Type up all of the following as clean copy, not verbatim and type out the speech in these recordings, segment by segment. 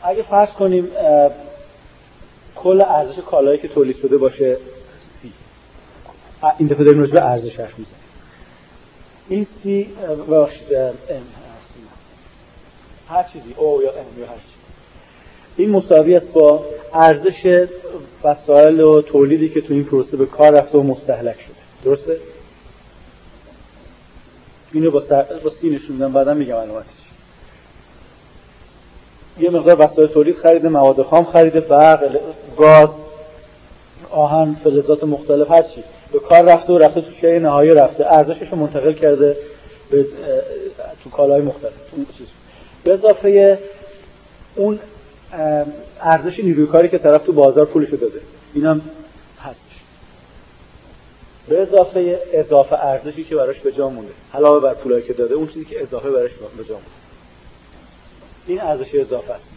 اگه فرض کنیم کل ارزش کالایی که تولید شده باشه C، این دفعه داریم راجع به ارزش حرف میزنیم. این C هر چیزی O یا M یا هر چیزی، این مساوی است با ارزش وسایل و تولیدی که تو این پروسه به کار رفته و مستهلک شده. درسته؟ اینو با C نشون میدم، بعدا میگم علامتش. یه مقدار وسایل تولید خریده، مواد خام خریده، برق، گاز، آهن، فلزات مختلف، هر چی به کار رفته و رفته تو شیء نهایی رفته، ارزشش رو منتقل کرده به تو کالاهای مختلف. اون چیز به اضافه اون ارزش نیروی کاری که طرف تو بازار پولشو داده، اینم هستش. به اضافه ارزشی که براش به جا مونده، علاوه بر پولایی که داده، اون چیزی که اضافه براش به جا مونده، این ارزش اضافه است.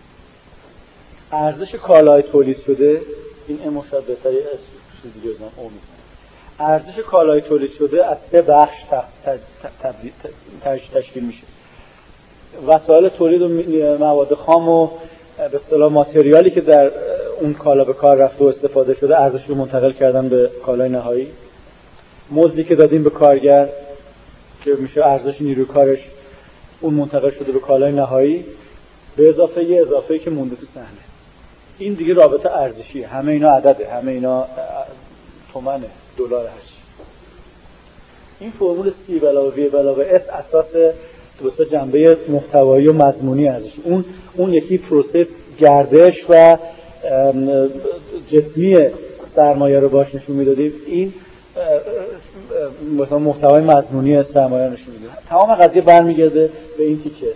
ارزش کالای تولید شده، این مشابه بهتری از چیز دیگه بزنم او میزنم. ارزش کالای تولید شده از 3 بخش تشکیل میشه. وسایل تولید و مواد خام و به اصطلاح ماتریالی که در اون کالا به کار رفته و استفاده شده، ارزش رو منتقل کردن به کالای نهایی. مزدی که دادیم به کارگر که میشه ارزش نیروی کارش، اون منتقل شده به کالای نهایی، به اضافه یه اضافه‌ای که مونده تو صحنه. این دیگه رابطه ارزشیه، همه اینا عدده، همه اینا تومنه، دلار، هر چی. این فرمول C = V = S اساس درست جنبه محتوایی و مضمونی ارزش. اون یکی پروسس گردش و جسمی سرمایه رو باش نشون میدادیم، این مثلا محتوای مضمونی سرمایه نشون میده. تمام قضیه برمیگرده به این تیکه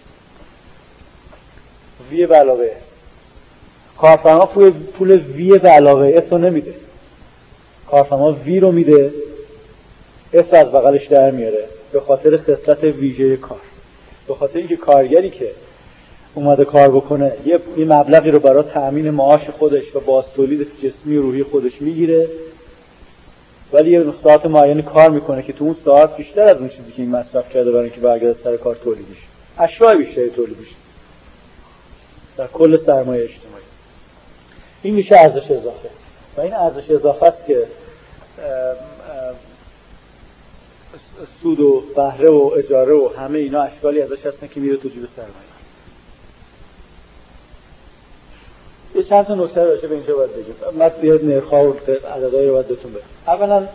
V = S. کارفرما پول V = S رو نمیده، کارفرما V رو میده، S از بغلش در میاره به خاطر خصلت ویژه کار، به خاطر اینکه کارگری که اومده کار بکنه یه مبلغی رو برای تأمین معاش خودش و باز تولید جسمی و روحی خودش میگیره، ولی یه ساعت معین کار میکنه که تو اون ساعت بیشتر از اون چیزی که این مصرف کرده برای اینکه برگرده سر کار تولید میشه، اشیاء بیشتری تولید میشه در کل سرمایه اجتماعی. این میشه ارزش اضافه و این ارزش اضافه است که سود و بهره و اجاره و همه اینا اشکالی ازش هستن که میره تو جیب سرمایه. یه چند تا نکته راجع به اینجا باید بگیم. من بیاد نرخ‌ها و عددهایی رو باید بهتون بگم. اولا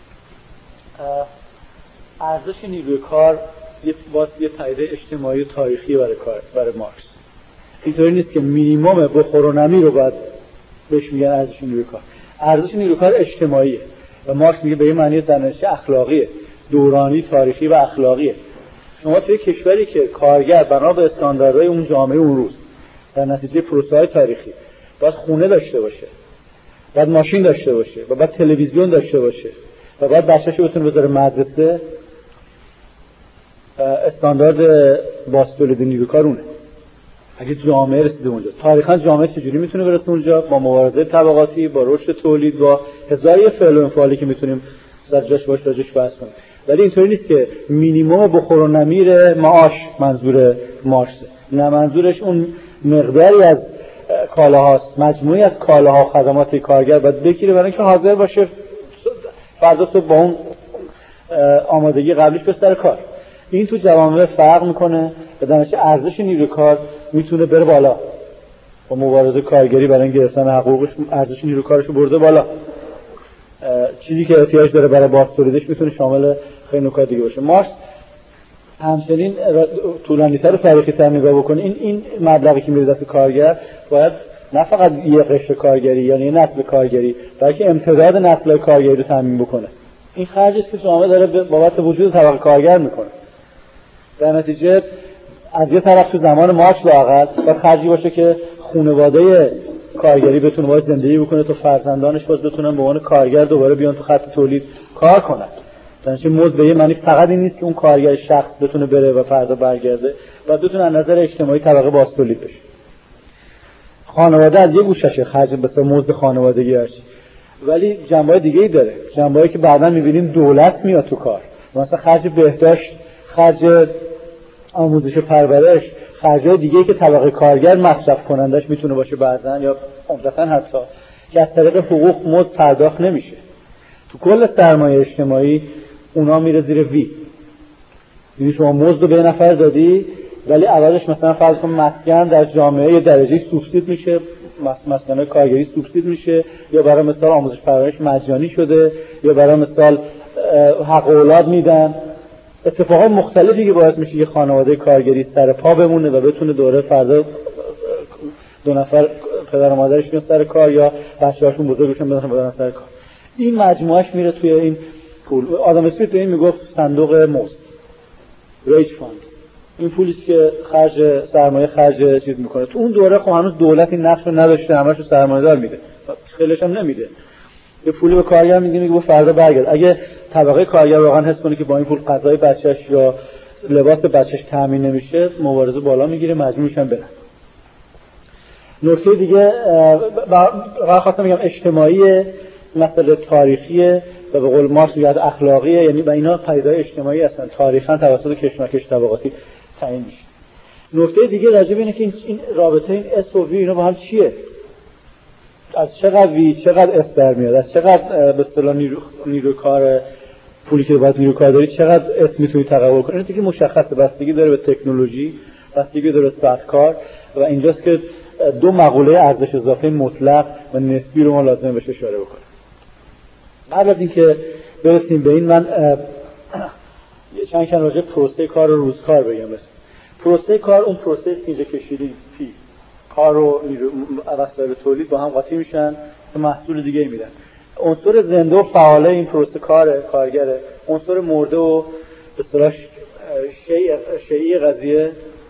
ارزش نیروی کار یه پدیده اجتماعی و تاریخی برای مارکس. اینطوری نیست که مینیمم بخور و نمیر رو باید بهش میگن ارزش نیروی کار. ارزش نیروی کار اجتماعیه و مارکس میگه به این معنی دانش اخلاقیه، دورانی، تاریخی و اخلاقیه. شما توی کشوری که کارگر بنا به استانداردهای اون جامعه اون روز در نتیجه پروسه‌های تاریخی باید خونه داشته باشه، باید ماشین داشته باشه و باید تلویزیون داشته باشه و باید بچه‌شو بتونه بذاره مدرسه، استاندارد باستولید نیروی کار اونه. اگه جامعه رسیده اونجا، تاریخاً جامعه چجوری میتونه برسه اونجا؟ با مبارزه طبقاتی، با رشد تولید، با هزار فعل و انفعالی که میتونیم سر جاش باش راجعش بحث کنیم. ولی اینطوری نیست که مینیمم بخور و نمیر معاش منظور مارکسه. نه، منظورش اون مقداری از کالاهاست، مجموعی از کالاها و خدمات کارگر باید بگیره برای اینکه حاضر باشه فردا صبح با اون آمادگی قبلیش به سر کار. این تو جوامع فرق میکنه و در نتیجه ارزش نیروی کار میتونه بره بالا. با مبارزه کارگری برای اینکه گرفتن حقوقش ارزش نیروی کارش رو برده بالا. چیزی که احتیاج داره برای بازتولیدش میتونه شامل خیلی نکات دیگه باشه. مارکس همچنین طولانی‌تر و تاریخی‌تر نگاه بکنه. این مبلغی که میره دست کارگر باید نه فقط یه قشر کارگری یعنی یه نسل کارگری، بلکه امتداد نسل‌های کارگری رو تامین بکنه. این خرجی است که جامعه داره بابت وجود طبقه کارگر میکنه. در نتیجه از یه طرف تو زمان مارکس لااقل باید خرجی باشه که خانواده کارگری بتونه باید زندگی بکنه تا فرزندانش باز بتونن به عنوان کارگر دوباره بیان تو خط تولید کار کنن. در نتیجه مزد به یه معنی فقط این نیست که اون کارگر شخص بتونه بره و فردا برگرده، باید بتونه از نظر اجتماعی طبقه باز تولید بشه. خانواده از یه گوششه خرج به مزد خانوادگی هست، ولی جنبه‌های دیگه‌ای داره. جنبه‌ای که بعداً می‌بینیم دولت میاد تو کار. مثلا خرج بهداشت، خرج آموزش و پرورش، خرجای دیگه‌ای که طبقه کارگر مصرف کنندش میتونه باشه بعضن یا عمدتاً حتی که از طریق حقوق مزد پرداخت نمیشه. تو کل سرمایه اجتماعی اونا میره زیر وی. یعنی شما مزد رو به نفر دادی ولی عوضش مثلا فرض کن مسکن در جامعه یه درجه سوبسید میشه، مسکن کارگری سوبسید میشه، یا برای مثال آموزش پرورش مجانی شده، یا برای مثال حق اولاد میدن. اتفاقات مختلفی که باعث میشه یه خانواده کارگری سر پا بمونه و بتونه دوره فردا 2 نفر پدر و مادرش میان سر کار یا بچه‌هاشون بزرگ بشن برن سر کار. این مجموعش میره توی این پول. آدم اسمیت به این میگفت صندوق مزد، ریج فاند. این پولیست که خرج سرمایه خرج چیز میکنه. تو اون دوره خب هنوز دولت این نقش رو نداشته، همش رو سرمایه‌دار میده، خیلیش هم نمیده. یه پولی به کارگر میگه با فردا برگرد. اگه طبقه کارگر واقعا حس کنه که با این پول غذای بچه‌ش یا لباس بچه‌ش تامین نمیشه، مبارزه بالا میگیره، مجبور میشن برن. نکته دیگه خواستم بگم اجتماعی، مسئله تاریخیه و به قول مارکس میگه اخلاقیه، یعنی با اینا پدیده‌های اجتماعی هستن، تاریخاً توسط کشمکش طبقاتی تعیین میشه. نکته دیگه راجع به اینه که این رابطه این اس و وی اینا با هم چیه؟ از چقدر وی چقدر اس در میاد، از چقدر به اصطلاح نیروی کار پولی که باید نیروی کار داری چقدر اس میتونی تقبل کنی. این دیگه مشخصه، بستگی داره به تکنولوژی، بستگی داره به ساعت کار و اینجاست که 2 مقوله ارزش اضافه مطلق و نسبی رو ما لازم بهش اشاره بکنیم. قبل از اینکه برسیم به این من چند کلمه راجع به پروسه کار و روزکار بگم. پروسه کار اون پروسه که اینجا کشیدیم پی کار و وسایل تولید با هم قاطی میشن و محصول دیگه میدن. عنصر زنده و فعال این پروسه کارگره، عنصر مرده و به اصطلاح شیئی قضیه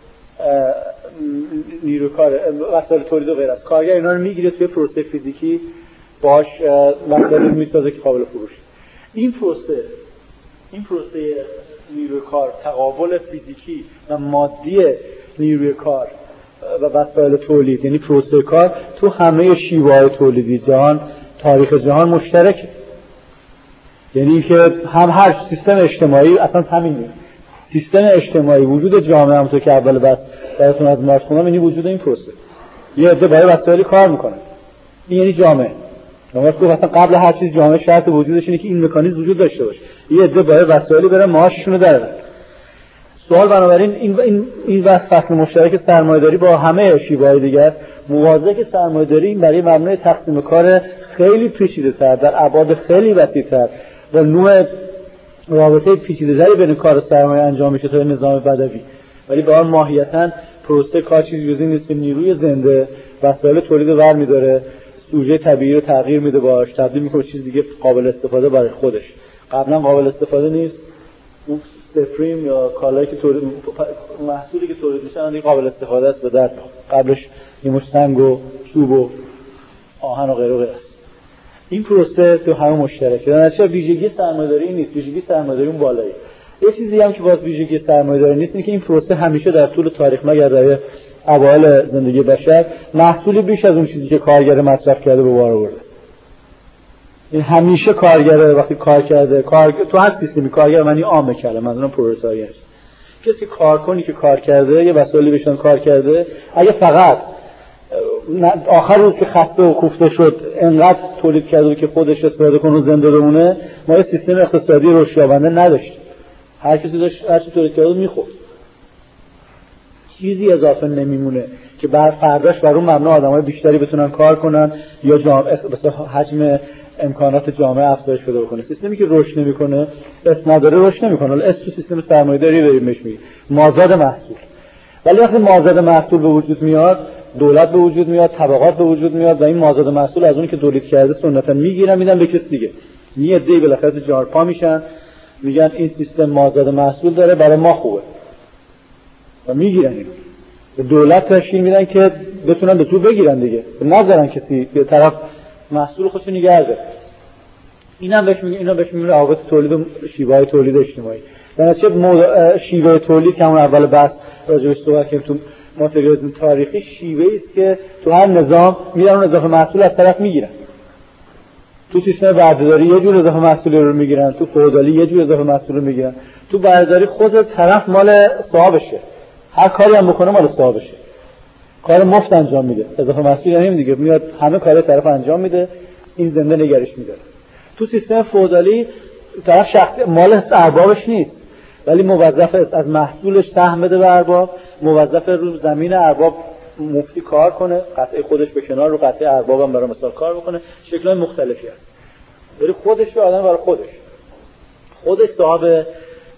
نیروی کار وسایل تولید و غیره است. کارگر اینا رو میگیره توی پروسه فیزیکی باش وسایل میسازه که قابل فروشه. این پروسه نیروی کار، تقابل فیزیکی و مادی نیروی کار و وسایل تولید، یعنی پروسه کار تو همه شیوه‌های تولیدی جهان، تاریخ جهان مشترکه. یعنی که هم هر سیستم اجتماعی اصلا همینه. سیستم اجتماعی، وجود جامعه، همونطور که اول بس براتون از مارکس خوندم، یعنی وجود این پروسه. یه عده برای وسایل کار میکنه، این یعنی جامعه. مارکس گفت اصلا قبل هر چیز جامعه شرط وجودش اینه که این مکانیزم وجود داشته باشه. یه عده برای وسایلی برن معاششون رو درارن. سوال بنابراین این فصل مشترک سرمایه‌داری با همه شیوه‌های دیگه است. موازنه که سرمایه‌داری برای مبنای تقسیم کار خیلی پیچیده‌تر در ابعاد خیلی وسیع‌تر و نوع رابطه پیچیده‌تری بین کار و سرمایه انجام میشه تا نظام بدوی، ولی به آن ماهیتاً پروسه کار چیزی جز این نیست که نیروی زنده وسایل تولید رو برمی‌داره، سوژه طبیعی رو تغییر میده، باهاش تبدیل میکنه چیز دیگه قابل استفاده برای خودش. قبلا قابل استفاده نیست، اون سپریم یا کالایی که تولید محصولی که تولید میشن دیگه قابل استفاده است، به درد قبلش یه مش سنگ و چوب و آهن و غیره و غیره است. این پروسه تو همه مشترکه. در نتیجه ویژگی سرمایه‌داری نیست، ویژگی سرمایه‌داری اون بالایی. یه چیزی هم که باز ویژگی سرمایه‌داری نیست اینه که این پروسه همیشه در طول تاریخ مگر در اوایل زندگی بشر محصولی بیش از اون چیزی که کارگر مصرف کرده به بار آورده. این همیشه کارگر وقتی کار کرده، تو هر سیستمی کارگر معنی عامه کرده، منظورم پرولتاریان است. کسی کارکنی که کار کرده، یه وسایلی بهشون کار کرده، اگه فقط آخر روز که خسته و کوفته شد انقدر تولید کرده که خودش استفاده کنه و زنده بمونه، ما یه سیستم اقتصادی رشدیابنده نداشتیم. هر کسی داشت هر چی تولید کرده میخورد. چیزی اضافه نمیمونه که بر فرداش بر اون مبنا آدمای بیشتری بتونن کار کنن یا جامعه مثلا حجم امکانات جامعه افزایش پیدا بکنه. سیستمی که رشد نمیکنه، اس نداره، رشد نمیکنه. حالا اس تو سیستم سرمایه‌داری بریم میگیم مازاد محصول. ولی وقتی مازاد محصول به وجود میاد، دولت به وجود میاد، طبقات به وجود میاد و این مازاد محصول از اون که تولید کرده سنتا میگیرن میدن به کس دیگه. یه عده‌ای بالاخره تو جارپا میشن، میگن این سیستم مازاد محصول داره برای ما خوبه. و میگیرن اینو. به دولت تشکیل میدن که بتونن به زور بگیرن دیگه. نذارن کسی به طرف محصول خودش نگه داره. اینا بهش میگن روابط تولید و شیوه‌های تولید اجتماعی. در نتیجه شیوه تولید که همون اول بحث راجعش صحبت کردیم تو ماتریالیسم تاریخی، شیوه‌ای است که تو هر نظام میرن اون اضافه محصول از طرف میگیرن. تو سیستم بردهداری یه جور اضافه محصول رو میگیرن، تو فئودالی یه جور اضافه محصول رو میگیرن. تو بردهداری خود طرف مال صاحبشه. هر کاری هم بکنه مال صاحبشه، کار مفت انجام میده. اضافه محصول یعنی دیگه میاد همه کار طرف انجام میده، این زنده نگرش میداره. تو سیستم فئودالی طرف شخصی مال اربابش نیست، ولی موظف است از محصولش سهم بده به ارباب، موظف رو زمین ارباب مفتی کار کنه، قطعه خودش به کنار رو قطعه ارباب هم برای مثال کار بکنه. شکل‌های مختلفی هست. ولی خودش رو آدم برای خودش صاحب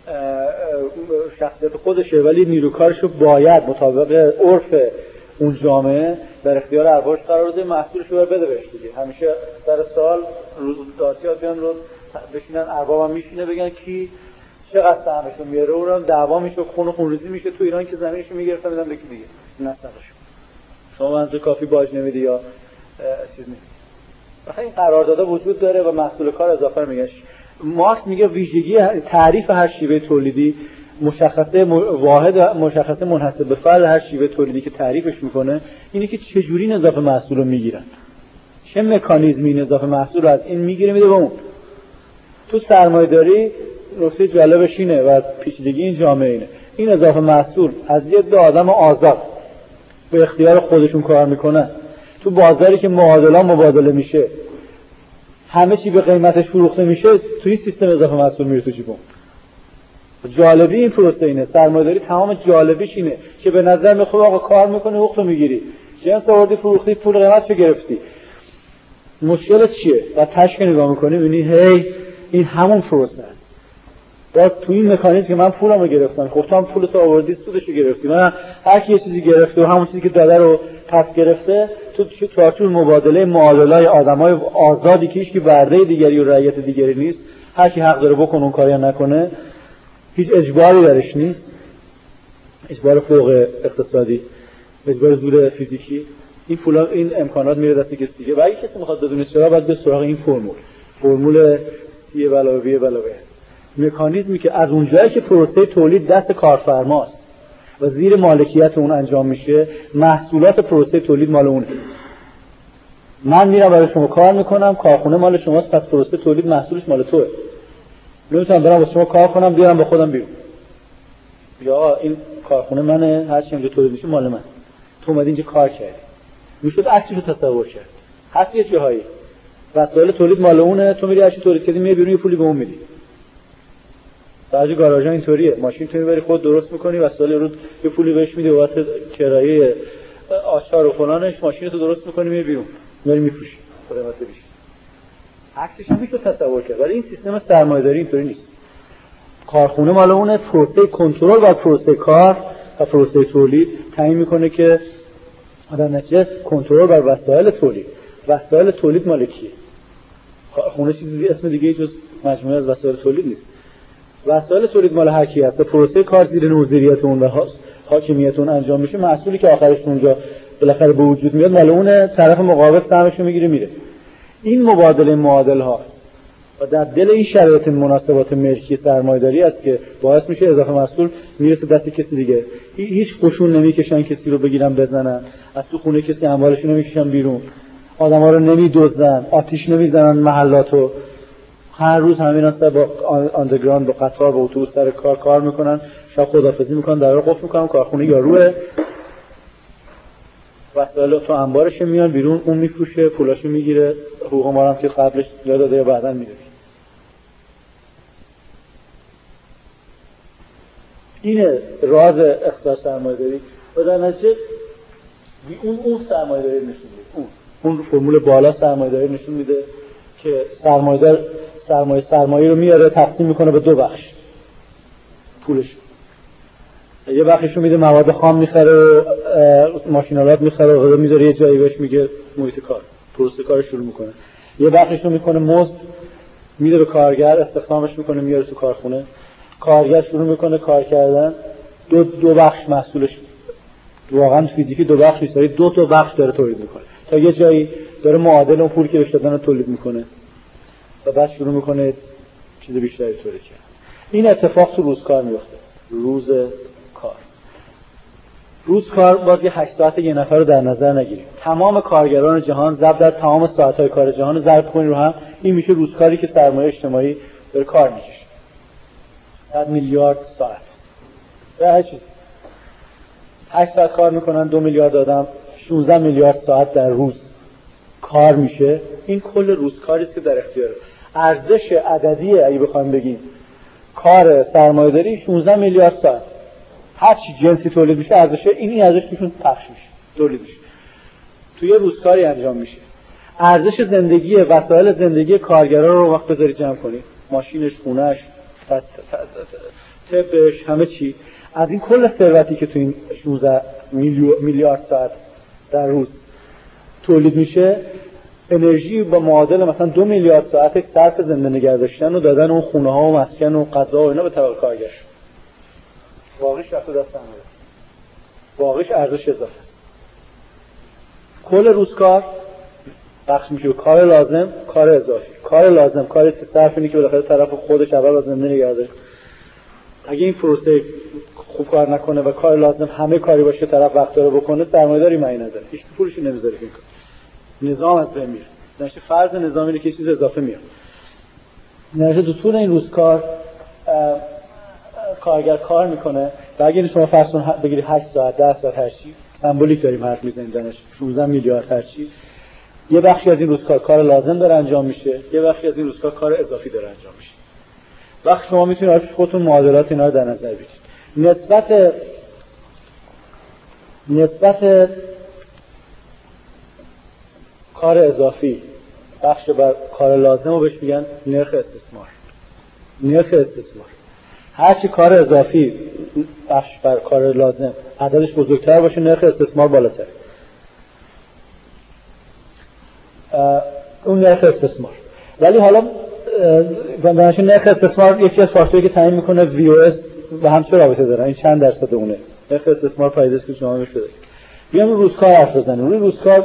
شخصیت خودشه، ولی نیروکارش رو باید مطابق عرف اون جامعه در اختیار اربابش قرار بده، محصولش رو بده بهش دیگه. همیشه سر سال روز داتیات بیان رو بشینن، ارباب هم میشینه بگن کی چقدر سهمشو میاره، اونم دعوا میشه، خونریزی میشه. تو ایران که زمینشو میگرفتن میدن یکی دیگه نسخشون، شما منظور کافی باج نمیدی یا چیز نمیدی. بخاطر این قراردادها وجود داره و محصول کار اضافه میگن. مارکس میگه ویژگی تعریف هر شیوه تولیدی مشخصه واحد مشخصه منحصر به فرد هر شیوه تولیدی که تعریفش میکنه اینه که چجوری این اضافه محصول رو میگیرن، چه مکانیزمی این اضافه محصول رو از این میگیره میده به اون. تو سرمایه‌داری نکته جالبش اینه و پیچیدگی این جامعه اینه، این اضافه محصول از یه دو آدم آزاد به اختیار خودشون کار میکنن. تو بازاری که معادلا مبادله میشه، همه چی به قیمتش فروخته میشه، توی سیستم اضافه محصول میره تو جیبون. جالبی این پروسه اینه، سرمایه‌داری تمام جالبیش اینه که به نظر میاد خب آقا کار میکنی حقوقتو میگیری، جنس آوردی فروختی پول قیمتشو گرفتی، مشکلت چیه؟ و تشک نگاه میکنی میبینی هی این همون پروسه است. باز تو این مکانیزم که من پولمو گرفتم، خب تو هم پولتو آوردی سودشو گرفتی، من هر کی یه چیزی گرفته و همون چیزی که داده رو پس گرفته، تو چارچوب مبادله معادلای آدمای آزادی که هیچ کی برده دیگری و رعیت دیگری نیست، هر کی حق داره بکنه اون کاری نکنه، هیچ اجباری درش نیست، اجبار فوق اقتصادی، اجبار زور فیزیکی. این پولا این امکانات میره دست کسی دیگه. و اگه کسی میخواد بدونه چرا، باید به سراغ این فرمول C علاوه V علاوه S، مکانیزمی که از اونجایی که پروسه تولید دست کارفرماست و زیر مالکیت اون انجام میشه، محصولات پروسه تولید مال اونه. من میرم برای شما کار میکنم، کارخونه مال شماست، پس پروسه تولید محصولش مال توئه. نمیتونم برم واسه شما کار کنم بیارم به خودم بیرون. یا این کارخونه منه، هر چی اینجا تولید میشه مال من. تو اومدی اینجا کار کردی. میشد اصلیشو تصور کرد. هست یه جاهایی وسایل تولید مال اونه، تو میری هر چی تولید کردی میای بیرون، یه پولی به اون میدی. بعضی گاراژها اینطوریه، ماشین تو میبری خود درست میکنی، وسایل رو یه پولی بهش میدی بابت کرایه آچار و فلانش، ماشین تو درست میکنی میای بیرون، میاری میفروشی قیمت بیشتر. عکسش هم میشه تصور کرد. ولی این سیستم سرمایه‌داری اینطوری نیست. کارخونه مال اونه، پروسه کنترل بر پروسه کار و پروسه تولید تعیین میکنه که در نتیجه کنترل بر وسایل تولید. وسایل تولید مال کیه؟ کارخونه چیزی اسم دیگه جز مجموعه از وسایل تولید نیست. وسایل تولید مال هر کی هست، پروسه کار زیر نوزریت اون و حاکمیت اون انجام میشه، محصولی که آخرش اونجا بالاخره به وجود میاد مال اونه، طرف مقابل سهمشو میگیره میره. این مبادله معادل هاست و در دل این شرایط مناسبات ملکی سرمایه‌داری است که باعث میشه اضافه محصول میرسه دست کسی دیگه. هیچ قشون نمیکشن کسی رو بگیرن بزنن، از تو خونه کسی اموالشو نمیکشن بیرون، آدما رو نمیدزدن، آتیش نمیزنن محلاتو. هر روز همین هستن با آندرگراند، با قطار، با اتوبوس سر کار میکنن، شب خداحافظی میکنن، در رو قفل میکنن، کارخونه یاروه، وسایل تو انبارش میان بیرون، اون میفروشه، پولاشو میگیره، حقوق ما هم که قبلش داده یا بعداً میده. اینه راز اختصاص سرمایه‌داری و در نتیجه اون سرمایه‌داری نشون میده. اون فرمول بالا سرمایه‌داری نشون میده که سرمایه‌دار سرمایه رو میاره تقسیم میکنه به دو بخش پولش. یه بخششو میده مواد خام میخره، ماشینالات میخره و میذاره یه جایی بهش میگه محیط کار، پروسه کار شروع میکنه. یه بخششو میکنه مزد میده به کارگر، استخدامش میکنه میاره تو کارخونه، کارگر شروع میکنه کار کردن. دو بخش محصولش واقعا فیزیکی دو بخش نیست، دو تا بخش داره تولید میکنه تا یه جایی داره معادل اون پولی که بهش دادن رو تولید میکنه و بعد شروع میکنه چیز بیشتری تولید کردن. این اتفاق تو روزکار میفته. روزکار باز یه 8 ساعت یه نفر رو در نظر نگیریم، تمام کارگران جهان ضرب در تمام ساعت‌های کار جهان رو ضرب کنید رو هم، این میشه روزکاری که سرمایه اجتماعی داره کار میکشه. 100 میلیارد ساعت. هر چیز 8 ساعت کار میکنن، 2 میلیارد آدم 16 میلیارد ساعت در روز کار میشه. این کل روزکاری است که در اختیاره. ارزش عددی اگه بخوایم بگیم کار سرمایه‌داری 16 میلیارد ساعت. هر چی جنسی تولید میشه ارزش این ارزش توشون پخش میشه، تولید میشه، توی روزکاری انجام میشه. ارزش زندگی، وسایل زندگی کارگرا رو وقت بذاری جمع کنی، ماشینش، خونه‌اش، طبش، همه چی، از این کل ثروتی که تو این 16 میلیارد ساعت در روز تولید میشه، انرژی با معادل مثلا 2 میلیارد ساعت صرف زنده نگه داشتن و دادن اون خونه ها و مسکن و غذا و اینا به طبقه کارگر. واقعیش رفته دست همه. واقعیش ارزش اضافه است. کل روزکار بخش میشه به کار لازم، کار اضافی. کار لازم کاری است که صرف اینه که بالاخره طرف خودش اول از زنده نگه داره. اگه این پروسه خوب کار نکنه و کار لازم همه کاری باشه طرف وقت داره بکنه، سرمایه‌داری معنی نداره. هیچ پولشی نمیذاره که این کار. نظام از بین میره. نشه فرض نظام اینه که چیز اضافه میاد. نشه تو طول این روزکار کارگر کار میکنه و اگه شما فرض بگیرید 8 ساعت 10 ساعت هر چی، سمبولیک داریم حرف میزنیم دانش 16 میلیارد هر چی، یه بخشی از این روزکار کار لازم داره انجام میشه، یه بخشی از این روزکار کار اضافی داره انجام میشه. وقت شما میتونید برای خودتون معادلات اینا رو در نظر بگیرید. نسبت کار اضافی بخش بر کار لازم رو بهش میگن نرخ استثمار. نرخ استثمار. هرچی کار اضافی بخش بر کار لازم عددش بزرگتر باشه، نرخ استثمار بالاتر. اون نرخ استثمار. ولی حالا بنابراین نرخ استثمار یکی از فاکتورایی که تعیین میکنه VOS و هم چه رابطه داره، این چند درصد اونه. نرخ استثمار پایداری است که شما بهش بدید. بیام روی روزکار حرف بزنیم. روی روزکار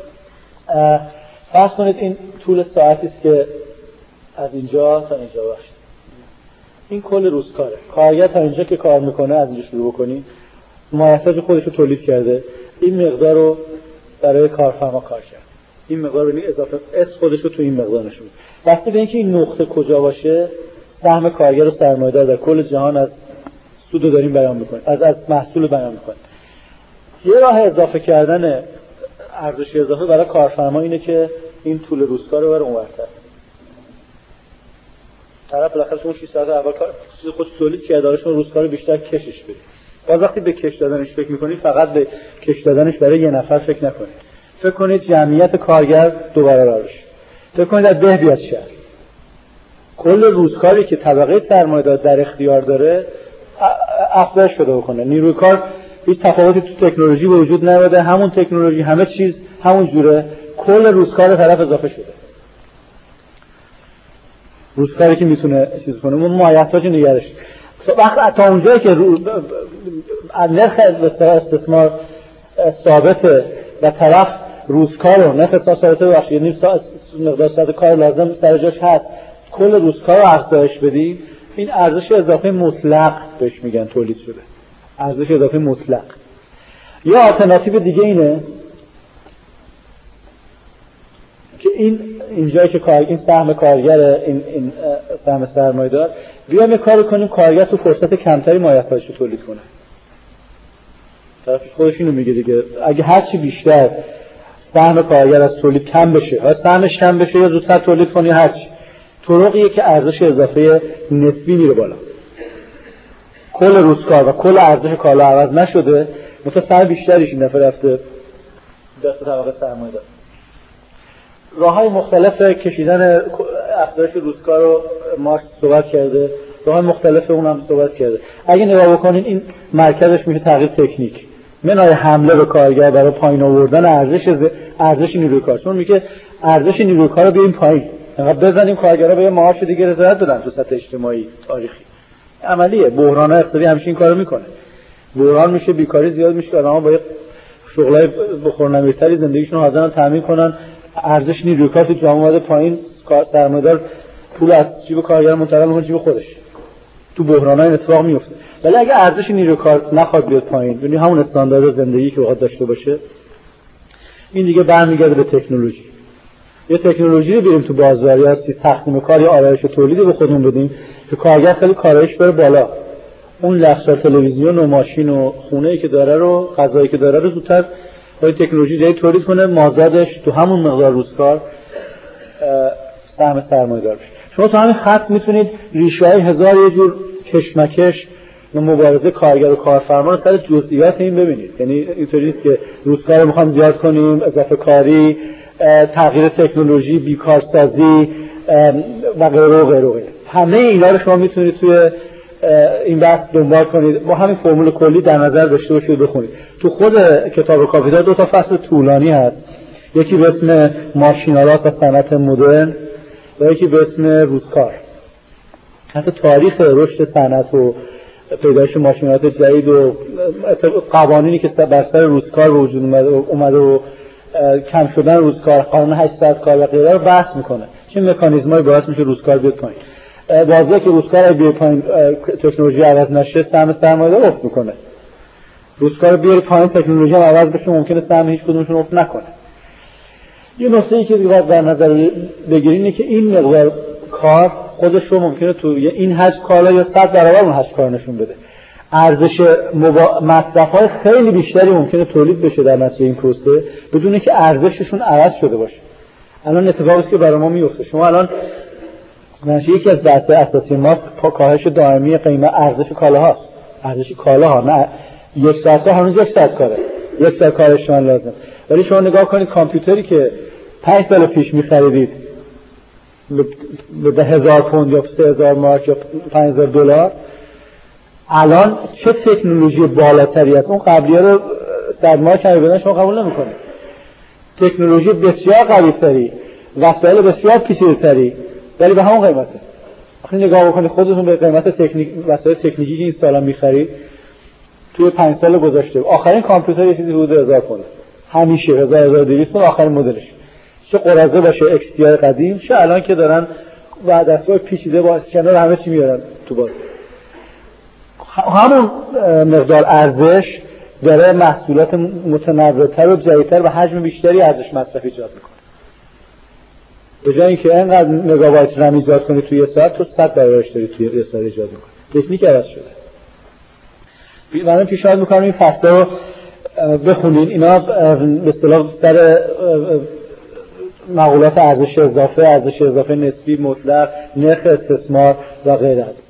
فرض کنید این طول ساعتی است که از اینجا تا اینجا باشه. این کل روزکاره. کارگر تا اینجا که کار میکنه، از اینجا شروع بکنی، مایحتاج خودش رو تولید کرده، این مقدار رو برای کارفرما کار کرد. این مقدار ببینید اضافه اس خودش رو تو این مقدار نشون. بسته به اینکه این نقطه کجا باشه، سهم کارگر و سرمایه‌دار در کل جهان از سود رو داریم بیان می‌کنیم، از محصول بیان می‌کنیم. یه راه اضافه کردن ارزش اضافه برای کارفرما اینه که این طول روزکار رو بره اونورتر. طرف بالاخره تو 6 ساعت اول کار خودش تولید کرده، دارشون روزکار رو بیشتر کشش بده. باز وقتی به کش دادنش فکر می‌کنید، فقط به کش دادنش برای یه نفر فکر نکنید. فکر کنید جمعیت کارگر 2 برابر بشه. فکر کنید از ده بیاد شهر. کل روزکاری که طبقه سرمایه‌دار در اختیار داره افزایش پیدا کنه. نیروی کار هیچ تفاوتی تو تکنولوژی به وجود نیامده، همون تکنولوژی، همه چیز همون جوره، کل روزکار طرف اضافه شده. روزکاری که میتونه چیز کنه، اون مایحتاج نگرش. وقت تا اونجایی که نرخ استثمار ثابته و طرف روزکار رو نرخ ثابته بخشید، نیم ساعت مقدار ساعت کار لازم سر جاش هست، کل روزکار رو افزایش بدی، این ارزش اضافه مطلق بهش میگن تولید شده. ارزش اضافه مطلق. یا آلترناتیو دیگه اینه که اینجایی که این سهم کارگر، این سهم سرمایه‌دار، بیایم یه کاری کنیم کارگر تو فرصت کمتری مایحتاجش رو تولید کنه. طرفش خودش اینو میگه دیگه، اگه هر چی بیشتر سهم کارگر از تولید کم بشه و سهمش کم بشه یا زودتر تولید کنه، هر چی طرقیه که ارزش اضافه نسبی میره بالا. کل روزکار و کل ارزش کالا عوض نشده، منتها سهم بیشتریش این دفعه رفته دست طبقه سرمایه‌دار. راه‌های مختلف کشیدن افزایش روزکار رو مارکس صحبت کرده، راه‌های مختلف اونم صحبت کرده. اگه نگاه بکنین این مرکزش میشه تغییر تکنیک، منهای حمله به کارگر برای پایین آوردن ارزش نیروی کار. چون میگه ارزش نیروی کار رو بیاریم پایین، انقدر بزنیم کارگرها به یه معاش دیگه رضایت بدن تو سطح اجتماعی تاریخی. عملیه. بحران‌های اقتصادی همین کارو میکنه. بحران میشه، بیکاری زیاد میشه، آدم‌ها با شغلای بخورنمیرتری زندگیشون رو حاضرن تامین کنن، ارزش نیروی کار تو جامعه اومده پایین، سرمایه‌دار پول از جیب کارگر منتقل می‌کنه جیب خودش. تو بحران‌ها این اتفاق میفته. ولی اگه ارزش نیروی کار نخواد بیاد پایین، یعنی همون استاندارد زندگی که بخواد داشته باشه، این دیگه برمیگرده به تکنولوژی. یه تکنولوژی رو بریم تو بازار یا چیز تقسیم کار یا آرایش و تولید به خودمون بدیم که کارگر خیلی کارایش بره بالا. اون لخشار تلویزیون و ماشین و خونه‌ای که داره رو، غذایی که داره رو زودتر با تکنولوژی جدید تولید کنه، مازادش تو همون مقدار روزکار سهم سرمایه‌دار بشه. شما تو همین خط میتونید ریشه‌های هزار یه جور کشمکش و مبارزه کارگر و کارفرما رو سر جزئیات این ببینید. یعنی اینطوری نیست که روزگار رو میخوام زیاد کنیم، اضافه کاری، تغییر تکنولوژی، بیکارسازی و غیره و غیره و غیره. همه اینا رو شما میتونید توی این بحث دنبال کنید، با همین فرمول کلی در نظر داشته باشید بخونید. تو خود کتاب کاپیتال دو تا فصل طولانی هست، یکی به اسم ماشین‌آلات و صنعت مدرن و یکی به اسم روزکار. حتی تاریخ رشد صنعت و پیدایش ماشین‌آلات جدید و قوانینی که بر سر روزکار به وجود اومده و کم شدن روزکار، قانون 8 ساعت کار و غیره رو بحث میکنه. چه مکانیزمایی باعث میشه روزکار بیاد پایین. واضحه که روزکار بیاد پایین، تکنولوژی عوض نشه، سهم سرمایه‌دار افت میکنه. روزکار بیاد پایین، تکنولوژی هم عوض بشه، ممکنه سهم هیچ کدومشون افت نکنه. یه نکته‌ای که باید در نظر بگیرید اینه که این مقدار کار خودش رو ممکنه تو این حجم کالا یا 100 برابر اون حجم کار نشون بده. ارزش مصرف‌های خیلی بیشتری ممکنه تولید بشه در نتیجه این پروسه بدون اینکه ارزششون عوض شده باشه. الان اتفاقی است که برای ما میفته. شما الان یکی از بحث‌های اساسی ماست کاهش دائمی قیمت ارزش کالاهاست. ارزش کالاها، نه یک ساعت کار هنوز یک ساعت کاره، یک ساعت کارشون لازم. ولی شما نگاه کنید کامپیوتری که 5 سال پیش می‌خریدید به 1000 پوند یا 3000 مارک یا 5000 دلار، الان چه تکنولوژی بالاتری است. اون قبلی‌ها رو 100 مارک هم بدن شما قبول نمی‌کنید. تکنولوژی بسیار قوی‌تری، وسایل بسیار پیچیده‌تری، ولی به همون قیمته. وقتی نگاه بکنید خودتون به قیمت وسایل تکنیکی که این سالا می‌خرید توی 5 سال گذشته، آخرین کامپیوتر یه چیزی حدود 1000 پوند. همیشه 1200 پوند آخرین مدلش. چه قراضه باشه XTI قدیم، چه الان که دارن و دستگاه پیچیده با اسکنر همه چی میارن تو باز. همون مقدار ارزش داره محصولات متنوع‌تر و جدیدتر و حجم بیشتری ارزش مصرفی ایجاد میکنه. به جای اینکه اینقدر مگابایت رم ایجاد کنی توی یه ساعت، تو 100 برابرش داری توی یه ساعت ایجاد میکنی. تکنیک عوض شده. من پیشنهاد میکنم این فصل رو بخونین. اینا به اصطلاح سر مقولات ارزش اضافه نسبی، مطلق، نرخ استثمار و غیره است.